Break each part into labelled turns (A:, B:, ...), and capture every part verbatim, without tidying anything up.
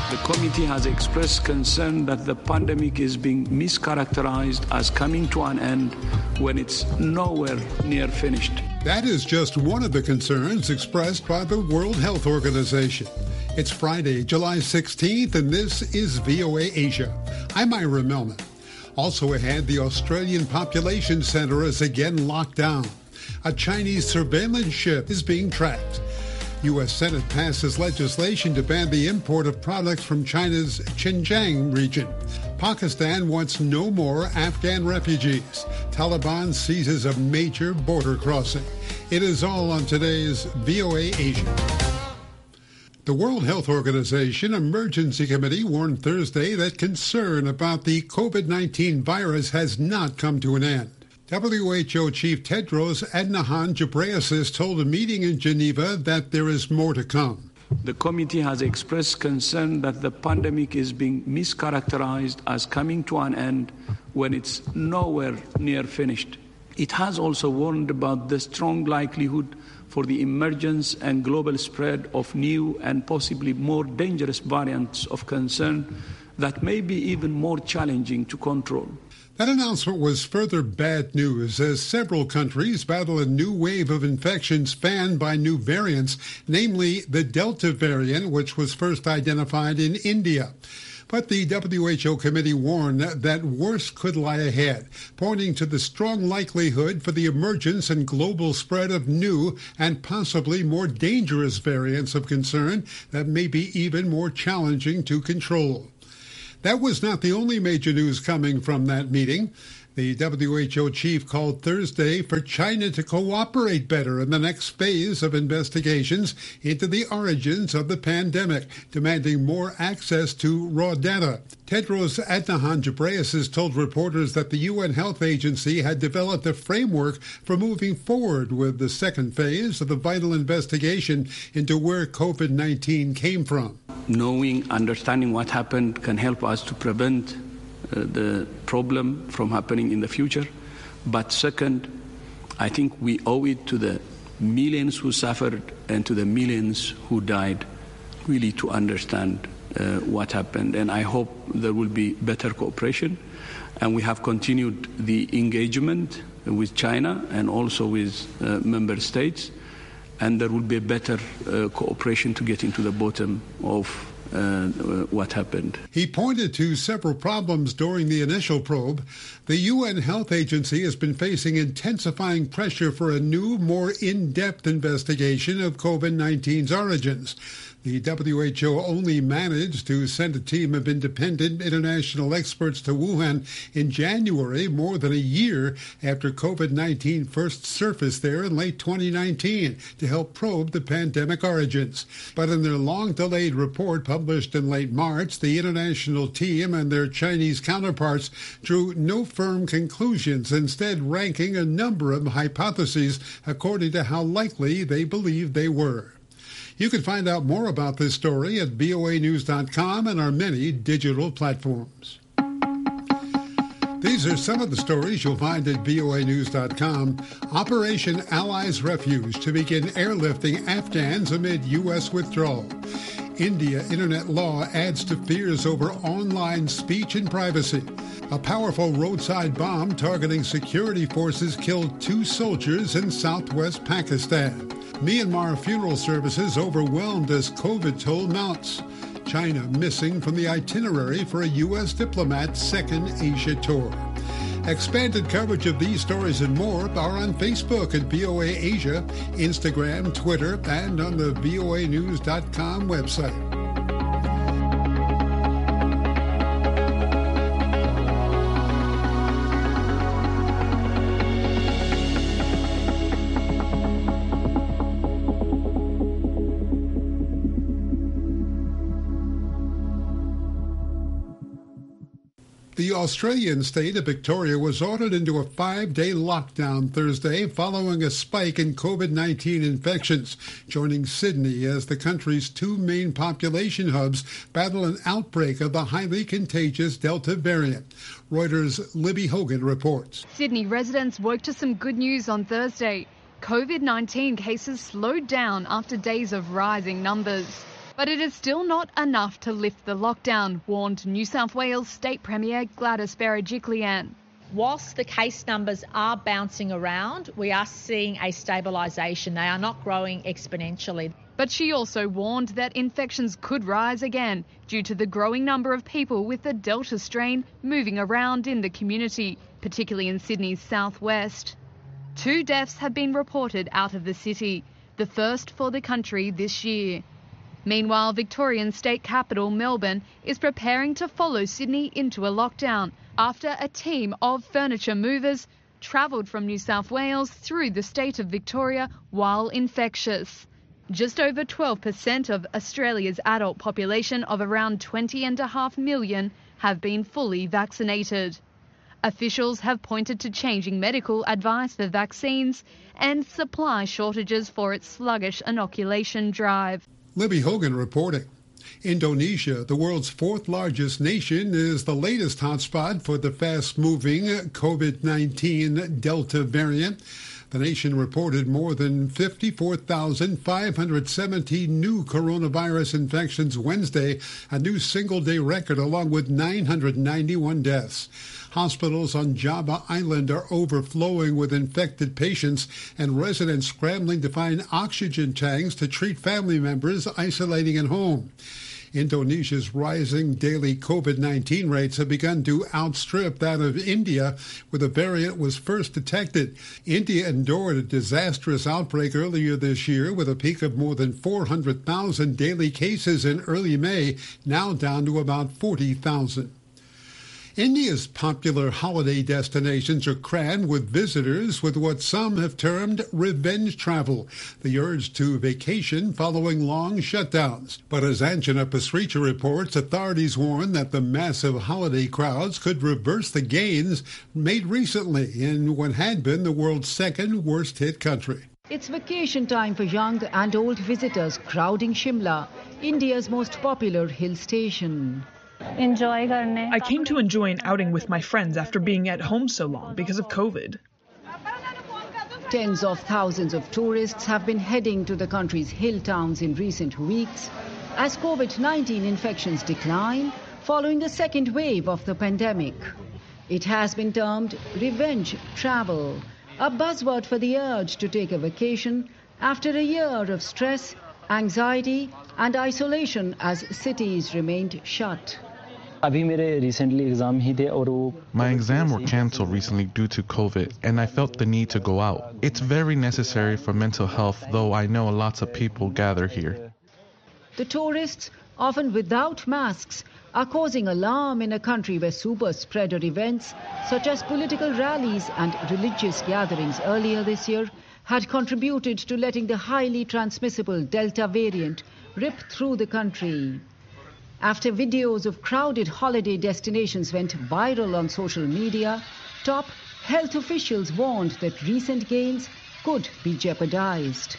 A: The committee has expressed concern that the pandemic is being mischaracterized as coming to an end when it's nowhere near finished.
B: That is just one of the concerns expressed by the World Health Organization. It's Friday, July sixteenth, and this is V O A Asia. I'm Ira Melman. Also ahead, the Australian Population Center is again locked down. A Chinese surveillance ship is being tracked. U S Senate passes legislation to ban the import of products from China's Xinjiang region. Pakistan wants no more Afghan refugees. Taliban seizes a major border crossing. It is all on today's V O A Asia. The World Health Organization Emergency Committee warned Thursday that concern about the COVID nineteen virus has not come to an end. W H O Chief Tedros Adhanom Ghebreyesus told a meeting in Geneva that there is more to come.
A: The committee has expressed concern that the pandemic is being mischaracterized as coming to an end when it's nowhere near finished. It has also warned about the strong likelihood for the emergence and global spread of new and possibly more dangerous variants of concern that may be even more challenging to control.
B: That announcement was further bad news as several countries battle a new wave of infections fanned by new variants, namely the Delta variant, which was first identified in India. But the W H O committee warned that worse could lie ahead, pointing to the strong likelihood for the emergence and global spread of new and possibly more dangerous variants of concern that may be even more challenging to control. That was not the only major news coming from that meeting. The W H O chief called Thursday for China to cooperate better in the next phase of investigations into the origins of the pandemic, demanding more access to raw data. Tedros Adhanom Ghebreyesus told reporters that the U N Health Agency had developed a framework for moving forward with the second phase of the vital investigation into where COVID nineteen came from.
A: Knowing, understanding what happened can help us to prevent uh, the problem from happening in the future. But second, I think we owe it to the millions who suffered and to the millions who died really to understand uh, what happened. And I hope there will be better cooperation. And we have continued the engagement with China and also with uh, member states. And there will be a better uh, cooperation to get into the bottom of uh, what happened.
B: He pointed to several problems during the initial probe. The U N Health Agency has been facing intensifying pressure for a new, more in-depth investigation of COVID nineteen's origins. The W H O only managed to send a team of independent international experts to Wuhan in January, more than a year after COVID nineteen first surfaced there in late twenty nineteen, to help probe the pandemic origins. But in their long-delayed report published in late March, the international team and their Chinese counterparts drew no firm conclusions, instead ranking a number of hypotheses according to how likely they believed they were. You can find out more about this story at V O A news dot com and our many digital platforms. These are some of the stories you'll find at V O A news dot com. Operation Allies Refuge to begin airlifting Afghans amid U S withdrawal. India internet law adds to fears over online speech and privacy. A powerful roadside bomb targeting security forces killed two soldiers in southwest Pakistan. Myanmar funeral services overwhelmed as COVID toll mounts. China missing from the itinerary for a U S diplomat's second Asia tour. Expanded coverage of these stories and more are on Facebook at V O A Asia, Instagram, Twitter, and on the V O A news dot com website. The Australian state of Victoria was ordered into a five-day lockdown Thursday following a spike in COVID nineteen infections, joining Sydney as the country's two main population hubs battle an outbreak of the highly contagious Delta variant. Reuters' Libby Hogan reports.
C: Sydney residents woke to some good news on Thursday. COVID nineteen cases slowed down after days of rising numbers. But it is still not enough to lift the lockdown, warned New South Wales State Premier Gladys Berejiklian.
D: Whilst the case numbers are bouncing around, we are seeing a stabilisation. They are not growing exponentially.
C: But she also warned that infections could rise again due to the growing number of people with the Delta strain moving around in the community, particularly in Sydney's southwest. Two deaths have been reported out of the city, the first for the country this year. Meanwhile, Victorian state capital Melbourne is preparing to follow Sydney into a lockdown after a team of furniture movers travelled from New South Wales through the state of Victoria while infectious. Just over twelve percent of Australia's adult population of around twenty and a half million have been fully vaccinated. Officials have pointed to changing medical advice for vaccines and supply shortages for its sluggish inoculation drive.
B: Libby Hogan reporting. Indonesia, the world's fourth largest nation, is the latest hotspot for the fast-moving COVID nineteen Delta variant. The nation reported more than fifty-four thousand five hundred seventeen new coronavirus infections Wednesday, a new single-day record, along with nine hundred ninety-one deaths. Hospitals on Java Island are overflowing with infected patients and residents scrambling to find oxygen tanks to treat family members isolating at home. Indonesia's rising daily COVID nineteen rates have begun to outstrip that of India, where the variant was first detected. India endured a disastrous outbreak earlier this year with a peak of more than four hundred thousand daily cases in early May, now down to about forty thousand. India's popular holiday destinations are crammed with visitors with what some have termed revenge travel, the urge to vacation following long shutdowns. But as Anjana Pasricha reports, authorities warn that the massive holiday crowds could reverse the gains made recently in what had been the world's second worst-hit country.
E: It's vacation time for young and old visitors crowding Shimla, India's most popular hill station.
F: Enjoy karne.
G: I came to enjoy an outing with my friends after being at home so long because of COVID.
E: Tens of thousands of tourists have been heading to the country's hill towns in recent weeks as COVID nineteen infections decline following the second wave of the pandemic. It has been termed revenge travel, a buzzword for the urge to take a vacation after a year of stress, anxiety and isolation as cities remained shut.
H: My exams were cancelled recently due to COVID, and I felt the need to go out. It's very necessary for mental health, though I know lots of people gather here.
E: The tourists, often without masks, are causing alarm in a country where super spreader events such as political rallies and religious gatherings earlier this year had contributed to letting the highly transmissible Delta variant rip through the country. After videos of crowded holiday destinations went viral on social media, top health officials warned that recent gains could be jeopardized.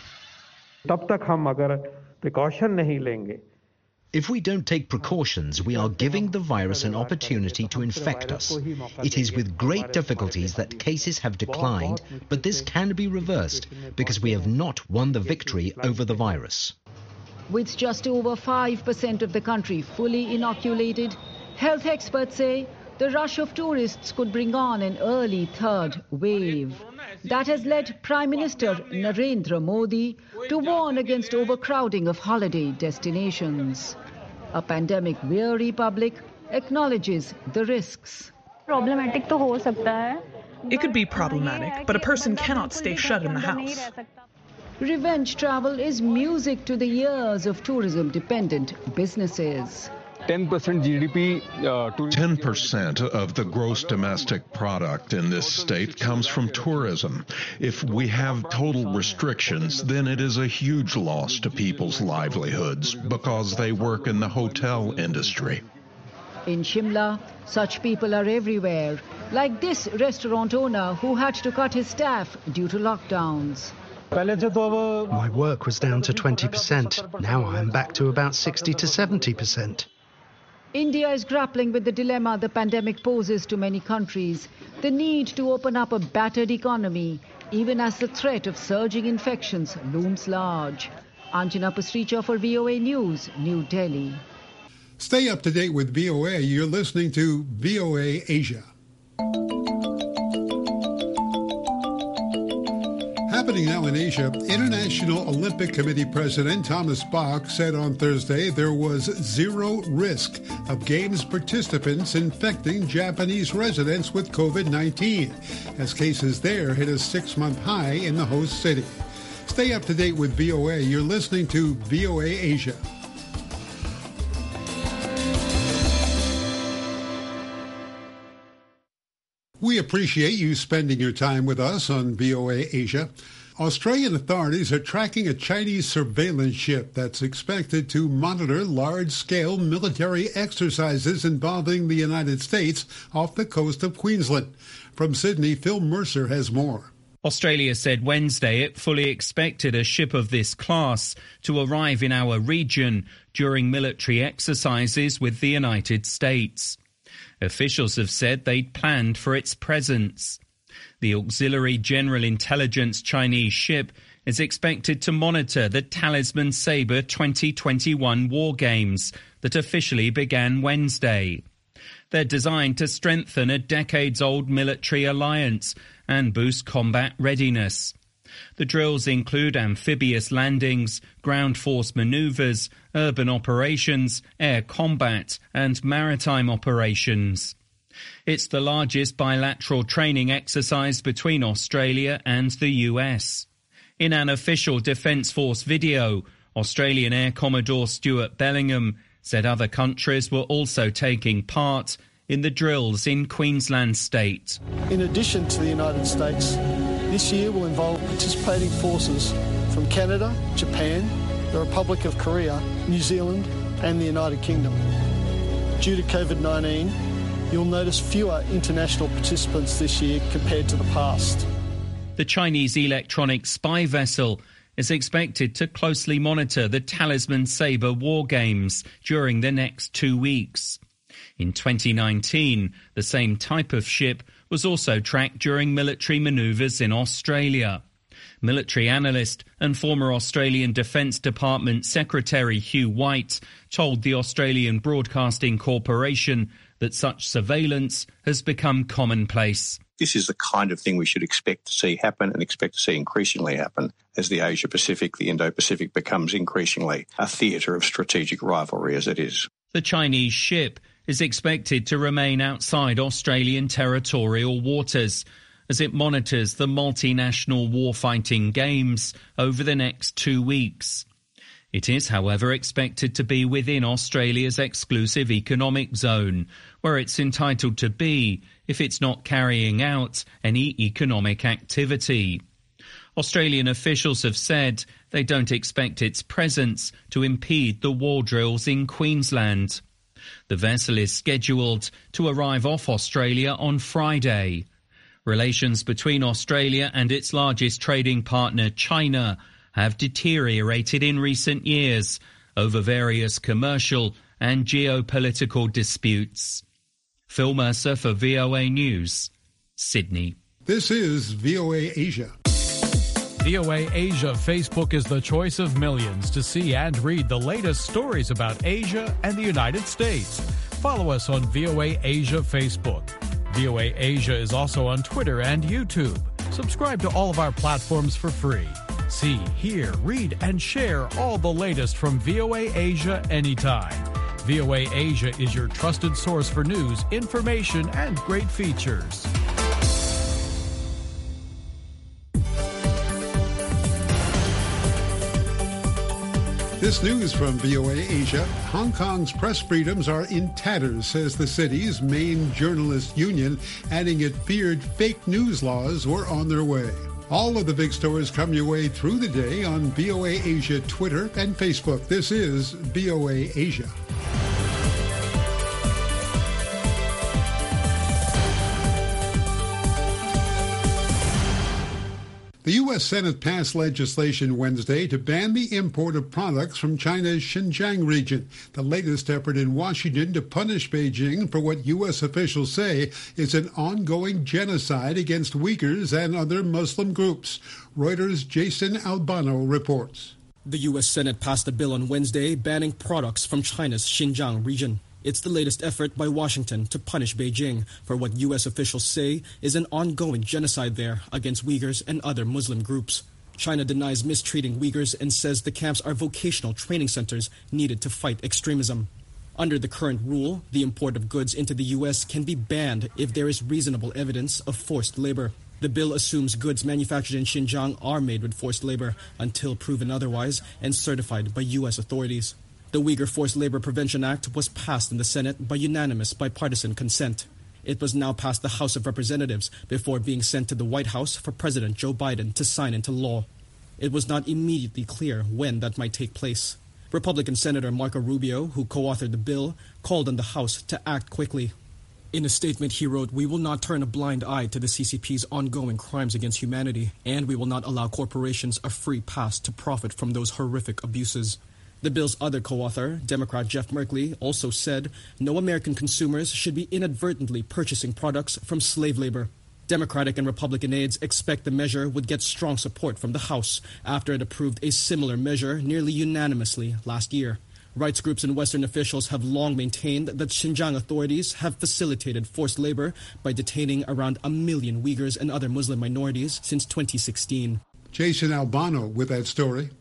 I: If we don't take precautions, we are giving the virus an opportunity to infect us. It is with great difficulties that cases have declined, but this can be reversed because we have not won the victory over the virus.
E: With just over five percent of the country fully inoculated, health experts say the rush of tourists could bring on an early third wave. That has led Prime Minister Narendra Modi to warn against overcrowding of holiday destinations. A pandemic-weary public acknowledges the risks.
F: Problematic to ho sakta hai.
G: It could be problematic, but a person cannot stay shut in the house.
E: Revenge travel is music to the ears of tourism-dependent businesses.
J: ten percent G D P. Uh,
K: ten percent of the gross domestic product in this state comes from tourism. If we have total restrictions, then it is a huge loss to people's livelihoods because they work in the hotel industry.
E: In Shimla, such people are everywhere, like this restaurant owner who had to cut his staff due to lockdowns.
L: My work was down to twenty percent. Now I am back to about sixty to seventy percent.
E: India is grappling with the dilemma the pandemic poses to many countries, the need to open up a battered economy, even as the threat of surging infections looms large. Anjana Pasricha for V O A News, New Delhi.
B: Stay up to date with V O A. You're listening to V O A Asia. Happening now in Asia, International Olympic Committee President Thomas Bach said on Thursday there was zero risk of Games participants infecting Japanese residents with COVID nineteen, as cases there hit a six-month high in the host city. Stay up to date with V O A. You're listening to V O A Asia. We appreciate you spending your time with us on V O A Asia. Australian authorities are tracking a Chinese surveillance ship that's expected to monitor large-scale military exercises involving the United States off the coast of Queensland. From Sydney, Phil Mercer has more.
M: Australia said Wednesday it fully expected a ship of this class to arrive in our region during military exercises with the United States. Officials have said they'd planned for its presence. The Auxiliary General Intelligence Chinese ship is expected to monitor the Talisman Sabre twenty twenty-one War Games that officially began Wednesday. They're designed to strengthen a decades-old military alliance and boost combat readiness. The drills include amphibious landings, ground force manoeuvres, urban operations, air combat and maritime operations. It's the largest bilateral training exercise between Australia and the U S. In an official Defence Force video, Australian Air Commodore Stuart Bellingham said other countries were also taking part in the drills in Queensland State.
N: In addition to the United States, this year will involve participating forces from Canada, Japan, the Republic of Korea, New Zealand and the United Kingdom. Due to COVID nineteen, you'll notice fewer international participants this year compared to the past.
M: The Chinese electronic spy vessel is expected to closely monitor the Talisman Sabre War Games during the next two weeks. In twenty nineteen, the same type of ship was also tracked during military manoeuvres in Australia. Military analyst and former Australian Defence Department Secretary Hugh White told the Australian Broadcasting Corporation that such surveillance has become commonplace.
O: This is the kind of thing we should expect to see happen and expect to see increasingly happen as the Asia-Pacific, the Indo-Pacific becomes increasingly a theatre of strategic rivalry as it is.
M: The Chinese ship is expected to remain outside Australian territorial waters as it monitors the multinational warfighting games over the next two weeks. It is, however, expected to be within Australia's exclusive economic zone, where it's entitled to be if it's not carrying out any economic activity. Australian officials have said they don't expect its presence to impede the war drills in Queensland. The vessel is scheduled to arrive off Australia on Friday. Relations between Australia and its largest trading partner, China, have deteriorated in recent years over various commercial and geopolitical disputes. Phil Mercer for V O A News, Sydney.
B: This is V O A Asia.
P: V O A Asia Facebook is the choice of millions to see and read the latest stories about Asia and the United States. Follow us on V O A Asia Facebook. V O A Asia is also on Twitter and YouTube. Subscribe to all of our platforms for free. See, hear, read, and share all the latest from V O A Asia anytime. V O A Asia is your trusted source for news, information, and great features.
B: This news from V O A Asia. Hong Kong's press freedoms are in tatters, says the city's main journalist union, adding it feared fake news laws were on their way. All of the big stories come your way through the day on V O A Asia Twitter and Facebook. This is V O A Asia. The U S Senate passed legislation Wednesday to ban the import of products from China's Xinjiang region, the latest effort in Washington to punish Beijing for what U S officials say is an ongoing genocide against Uyghurs and other Muslim groups. Reuters' Jason Albano reports.
Q: The U S Senate passed a bill on Wednesday banning products from China's Xinjiang region. It's the latest effort by Washington to punish Beijing for what U S officials say is an ongoing genocide there against Uyghurs and other Muslim groups. China denies mistreating Uyghurs and says the camps are vocational training centers needed to fight extremism. Under the current rule, the import of goods into the U S can be banned if there is reasonable evidence of forced labor. The bill assumes goods manufactured in Xinjiang are made with forced labor until proven otherwise and certified by U S authorities. The Uyghur Forced Labor Prevention Act was passed in the Senate by unanimous bipartisan consent. It was now past the House of Representatives before being sent to the White House for President Joe Biden to sign into law. It was not immediately clear when that might take place. Republican Senator Marco Rubio, who co-authored the bill, called on the House to act quickly. In a statement, he wrote, "We will not turn a blind eye to the C C P's ongoing crimes against humanity, and we will not allow corporations a free pass to profit from those horrific abuses." The bill's other co-author, Democrat Jeff Merkley, also said no American consumers should be inadvertently purchasing products from slave labor. Democratic and Republican aides expect the measure would get strong support from the House after it approved a similar measure nearly unanimously last year. Rights groups and Western officials have long maintained that Xinjiang authorities have facilitated forced labor by detaining around a million Uyghurs and other Muslim minorities since twenty sixteen.
B: Jason Albano with that story.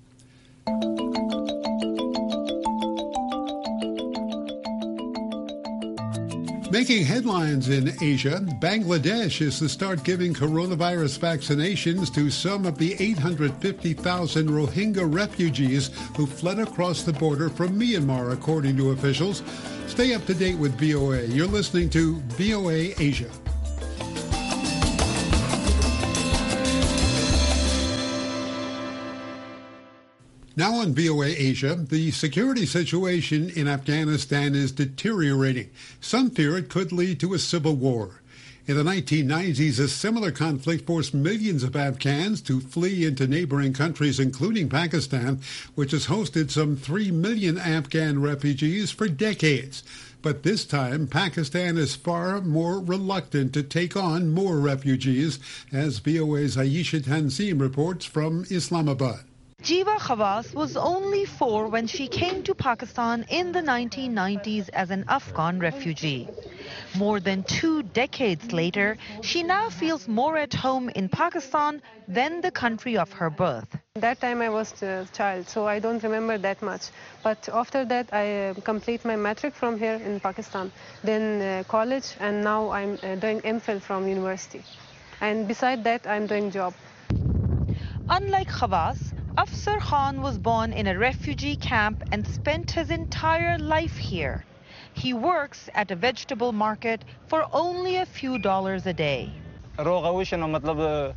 B: Making headlines in Asia, Bangladesh is to start giving coronavirus vaccinations to some of the eight hundred fifty thousand Rohingya refugees who fled across the border from Myanmar, according to officials. Stay up to date with V O A. You're listening to V O A Asia. Now on V O A Asia, the security situation in Afghanistan is deteriorating. Some fear it could lead to a civil war. In the nineteen nineties, a similar conflict forced millions of Afghans to flee into neighboring countries, including Pakistan, which has hosted some three million Afghan refugees for decades. But this time, Pakistan is far more reluctant to take on more refugees, as V O A's Ayesha Tanzim reports from Islamabad.
R: Jiva Khawas was only four when she came to Pakistan in the nineteen nineties as an Afghan refugee. More than two decades later, she now feels more at home in Pakistan than the country of her birth.
S: That time I was a child, so I don't remember that much. But after that, I uh, complete my matric from here in Pakistan, then uh, college, and now I'm uh, doing M Phil from university. And beside that, I'm doing job.
R: Unlike Khawas, Afsar Khan was born in a refugee camp and spent his entire life here. He works at a vegetable market for only a few dollars a day.
T: We want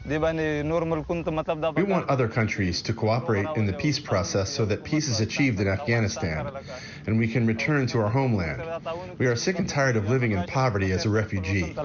T: other countries to cooperate in the peace process so that peace is achieved in Afghanistan and we can return to our homeland. We are sick and tired of living in poverty as a refugee.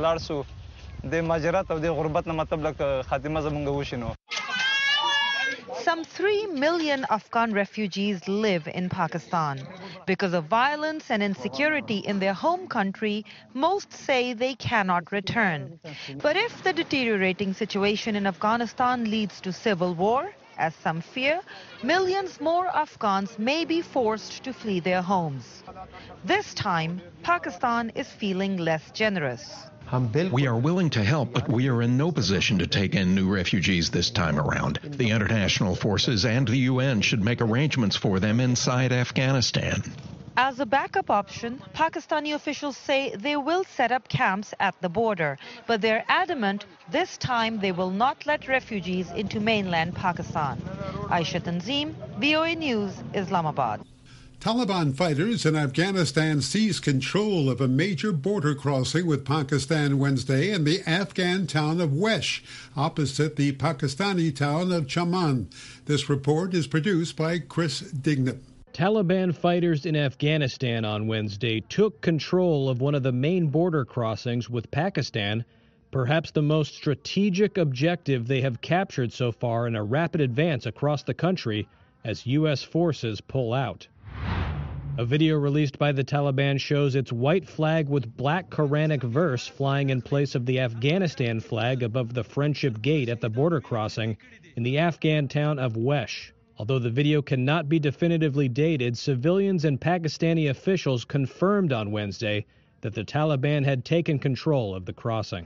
R: Some three million Afghan refugees live in Pakistan. Because of violence and insecurity in their home country, most say they cannot return. But if the deteriorating situation in Afghanistan leads to civil war, as some fear, millions more Afghans may be forced to flee their homes. This time, Pakistan is feeling less generous.
K: We are willing to help, but we are in no position to take in new refugees this time around. The international forces and the U N should make arrangements for them inside Afghanistan.
R: As a backup option, Pakistani officials say they will set up camps at the border, but they're adamant this time they will not let refugees into mainland Pakistan. Ayesha Tanzim, V O A News, Islamabad.
B: Taliban fighters in Afghanistan seized control of a major border crossing with Pakistan Wednesday in the Afghan town of Wesh, opposite the Pakistani town of Chaman. This report is produced by Chris Dignam.
U: Taliban fighters in Afghanistan on Wednesday took control of one of the main border crossings with Pakistan, perhaps the most strategic objective they have captured so far in a rapid advance across the country as U S forces pull out. A video released by the Taliban shows its white flag with black Quranic verse flying in place of the Afghanistan flag above the Friendship Gate at the border crossing in the Afghan town of Wesh. Although the video cannot be definitively dated, civilians and Pakistani officials confirmed on Wednesday that the Taliban had taken control of the crossing.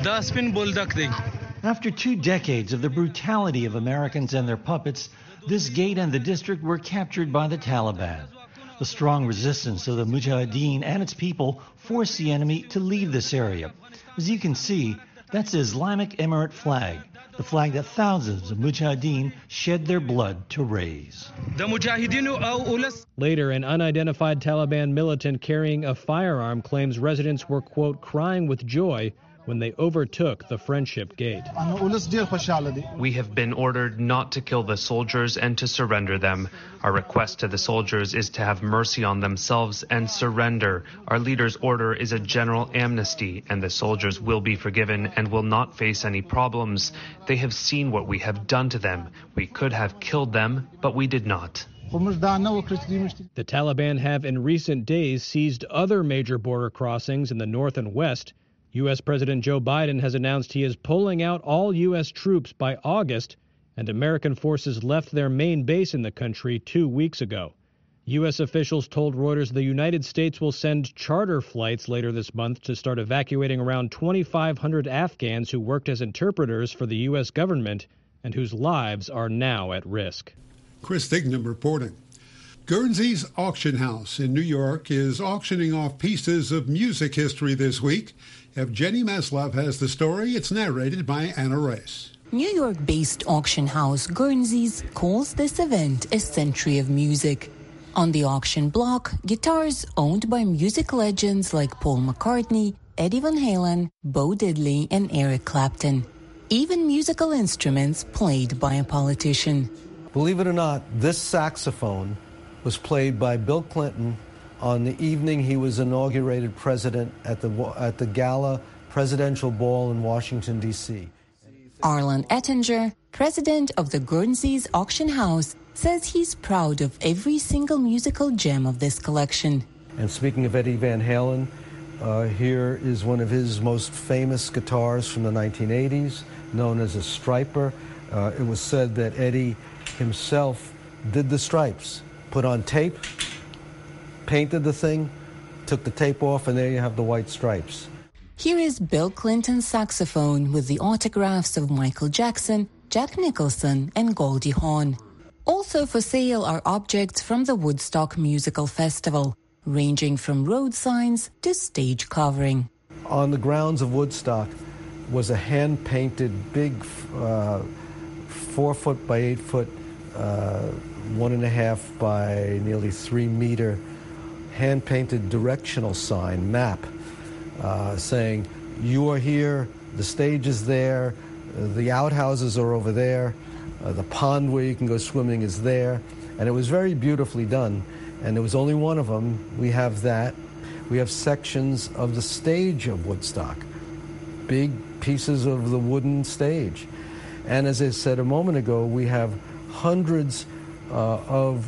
A: After two decades of the brutality of Americans and their puppets, this gate and the district were captured by the Taliban. The strong resistance of the Mujahideen and its people forced the enemy to leave this area. As you can see, that's the Islamic Emirate flag, the flag that thousands of Mujahideen shed their blood to raise.
U: Later, an unidentified Taliban militant carrying a firearm claims residents were, quote, crying with joy when they overtook the Friendship Gate.
V: We have been ordered not to kill the soldiers and to surrender them. Our request to the soldiers is to have mercy on themselves and surrender. Our leader's order is a general amnesty, and the soldiers will be forgiven and will not face any problems. They have seen what we have done to them. We could have killed them, but we did not.
U: The Taliban have in recent days seized other major border crossings in the north and west. U S President Joe Biden has announced he is pulling out all U S troops by August, and American forces left their main base in the country two weeks ago. U S officials told Reuters the United States will send charter flights later this month to start evacuating around twenty-five hundred Afghans who worked as interpreters for the U S government and whose lives are now at risk.
B: Chris Dignam reporting. Guernsey's auction house in New York is auctioning off pieces of music history this week. Evgeny Maslov has the story. It's narrated by Anna Rice.
W: New York-based auction house Guernsey's calls this event a century of music. On the auction block, guitars owned by music legends like Paul McCartney, Eddie Van Halen, Bo Diddley, and Eric Clapton. Even musical instruments played by a politician.
X: Believe it or not, this saxophone was played by Bill Clinton on the evening he was inaugurated president at the at the gala presidential ball in Washington, D C
W: Arlan Ettinger, president of the Guernsey's auction house, says he's proud of every single musical gem of this collection.
X: And speaking of Eddie Van Halen, uh, here is one of his most famous guitars from the nineteen eighties, known as a Striper. Uh, it was said that Eddie himself did the stripes, put on tape, painted the thing, took the tape off, and there you have the white stripes.
W: Here is Bill Clinton's saxophone with the autographs of Michael Jackson, Jack Nicholson, and Goldie Hawn. Also for sale are objects from the Woodstock Musical Festival, ranging from road signs to stage covering.
X: On the grounds of Woodstock was a hand-painted big uh, four foot by eight foot, uh, one and a half by nearly three meter hand-painted directional sign, map, uh, saying, you are here, the stage is there, uh, the outhouses are over there, uh, the pond where you can go swimming is there. And it was very beautifully done. And there was only one of them. We have that. We have sections of the stage of Woodstock, big pieces of the wooden stage. And as I said a moment ago, we have hundreds uh, of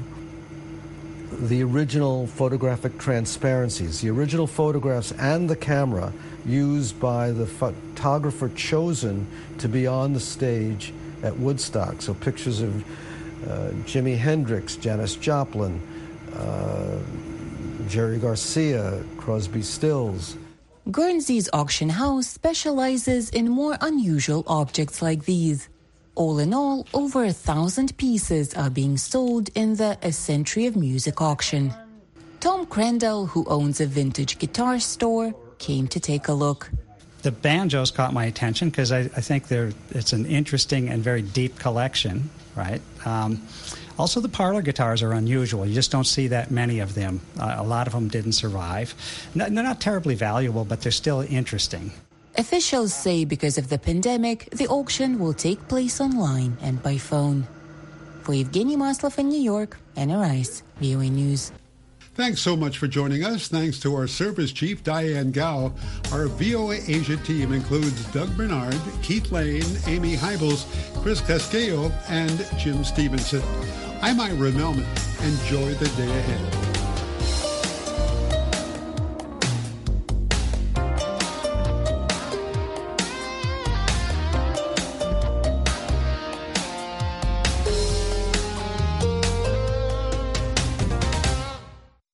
X: the original photographic transparencies, the original photographs and the camera used by the photographer chosen to be on the stage at Woodstock. So pictures of uh, Jimi Hendrix, Janis Joplin, uh, Jerry Garcia, Crosby, Stills.
W: Guernsey's auction house specializes in more unusual objects like these. All in all, over a thousand pieces are being sold in the A Century of Music auction. Tom Crandall, who owns a vintage guitar store, came to take a look.
Y: The banjos caught my attention because I, I think they're, it's an interesting and very deep collection, right? Um, also, the parlor guitars are unusual. You just don't see that many of them. Uh, a lot of them didn't survive. No, they're not terribly valuable, but they're still interesting.
W: Officials say because of the pandemic, the auction will take place online and by phone. For Evgeny Maslov in New York, Anna Rice, V O A News.
B: Thanks so much for joining us. Thanks to our service chief, Diane Gao. Our V O A Asia team includes Doug Bernard, Keith Lane, Amy Heibels, Chris Castillo, and Jim Stevenson. I'm Ira Melman. Enjoy the day ahead.